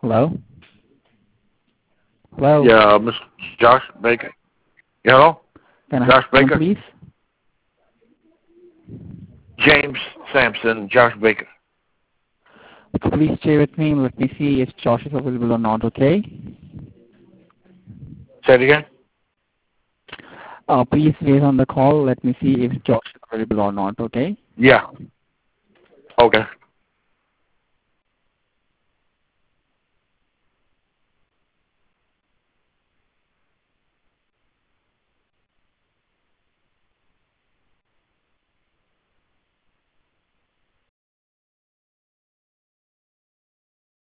Hello? Hello? Yeah, Mr. Josh Baker. Hello? Can I Josh have your Baker? name, James Sampson, Josh Baker. please? Please stay with me. Let me see if Josh is available or not, okay? Say it again? Please wait on the call. Let me see if Josh is available or not, okay? Yeah. Okay.